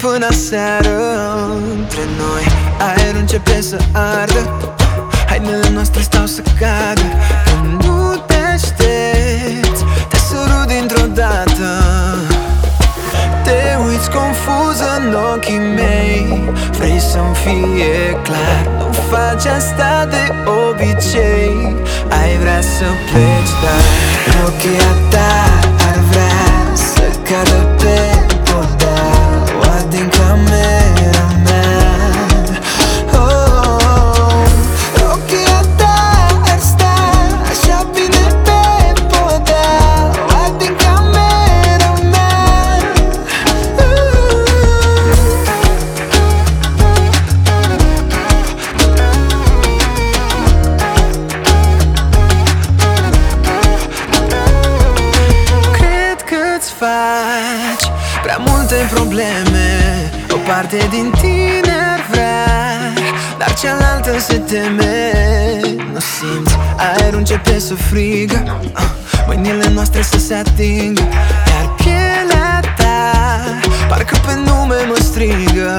până seară. Între noi aerul începe să ardă, hainele noastre stau să cadă. Când nu te aștepți, te sărut dintr-o dată. Te uiți confuză în ochii mei, vrei să-mi fie clar, nu faci asta de obicei. Ai vrea să pleci, dar ochii ta ar vrea să cadă pe podea, o din camera mea. Ochii ta ar sta așa bine pe podea, o din camera mea. Cred că-ți faci prea multe probleme, o parte din tine ar vrea, dar cealaltă se teme. Nu simți, aerul începe să frigă, mâinile noastre să se atingă, iar pielea ta parcă pe nume mă strigă.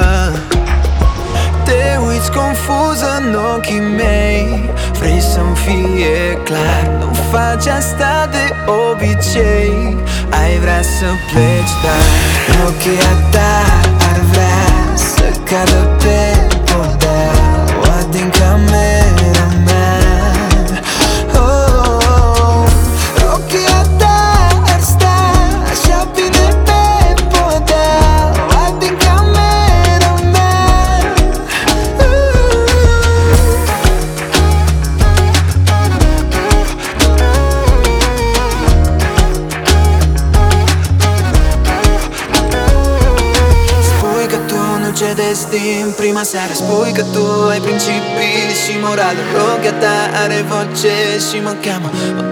Te uiți confuză în ochii mei, vrei să-mi fie clar, nu faci asta de obicei. Ai vrea să pleci, dar ochii ta ar vrea să cadă pe podea, o din camera mea. Ochii ta ar sta așa bine pe podea, o din camera mea. Spui că tu nu cedezi din prima seară, spui că tu ai principii și morală. Ochii ta are voce și mă cheamă.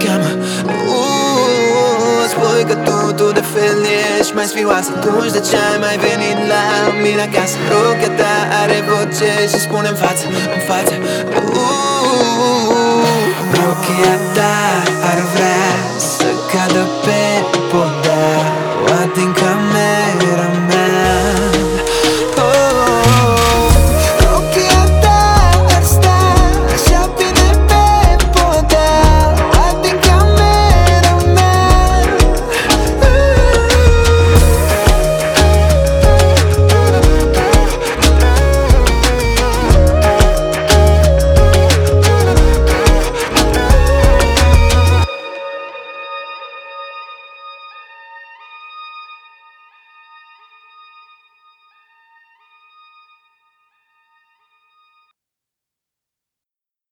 Spui că tu de fel ești mai sfioasă, atunci de ce ai mai venit la mine acasă? Ochii ta are voce și spune în față. Ochii ta ar vrea să cadă pe